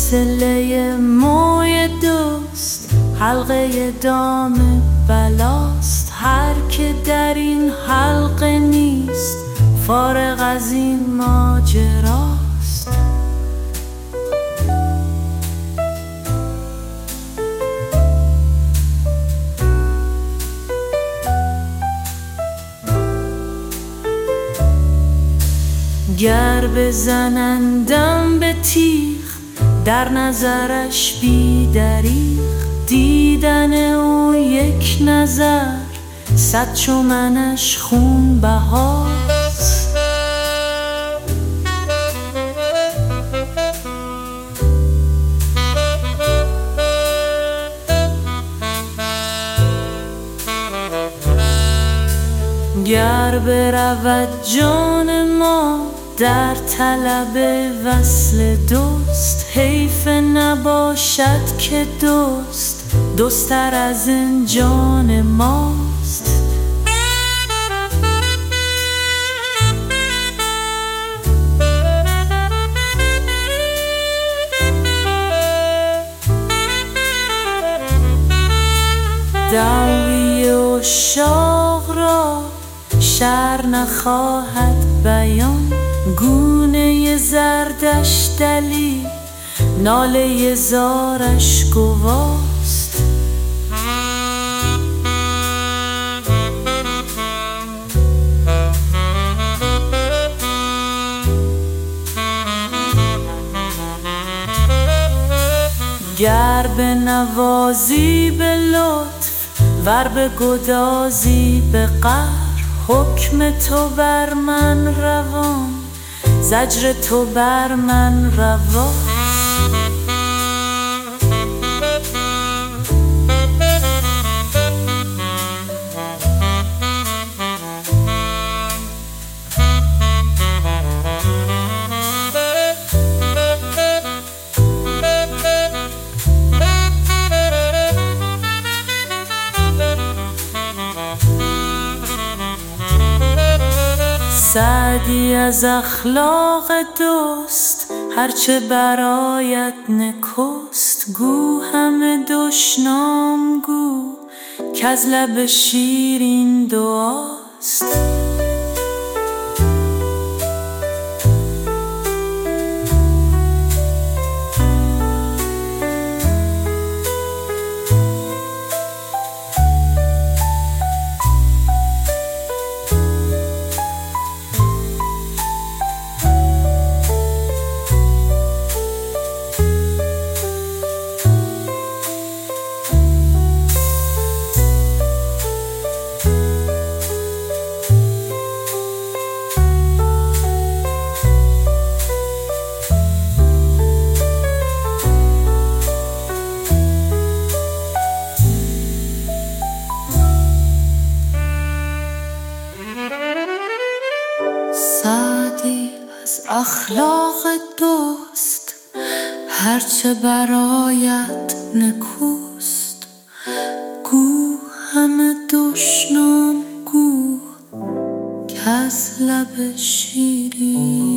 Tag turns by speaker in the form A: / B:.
A: صله موی دوست حلقه دام بلاست. هر که در این حلقه نیست فارغ از این ماجراست. گر بزنندم به تیغ در نظرش بی دریغ، دیدن او یک نظر صد چو منش خون بهاست. گر برود جان ما در طلب وصل دوست، حیف نباشد که دوست دوستر از این جان ماست. دعوی عشاق را شرح نخواهد بیان، گونه زردش دلیل ناله زارش گواست. گر بنوازی به لطف ور بگدازی به قهر، حکم تو بر من روان زجر تو بر من رواست. سعدی از اخلاق دوست هرچه برایت نکست، گو همه دشنام گو کز لب شیرین دعاست. سعدی از اخلاق دوست هرچه برایت نکوست، گو همه دشنام گو کز لب شیرین